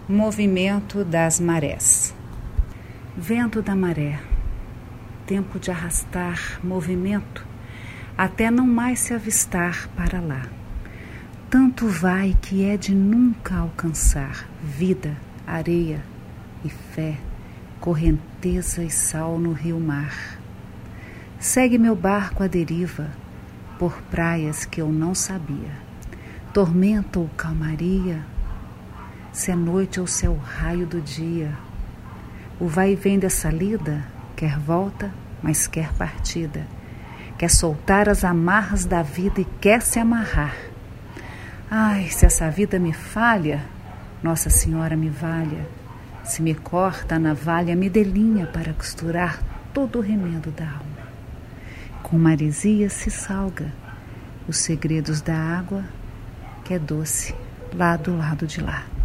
Movimento das marés. Vento da maré, tempo de arrastar movimento, até não mais se avistar para lá. Tanto vai que é de nunca alcançar vida, areia e fé, correnteza e sal no rio-mar. Segue meu barco à deriva, por praias que eu não sabia. Tormenta ou calmaria, se é noite ou se é o raio do dia. O vai e vem dessa lida, quer volta, mas quer partida. Quer soltar as amarras da vida e quer se amarrar. Ai, se essa vida me falha, Nossa Senhora me valha. Se me corta a navalha, me delinha para costurar todo o remendo da alma. Com maresia se salga os segredos da água, que é doce lá do lado de lá.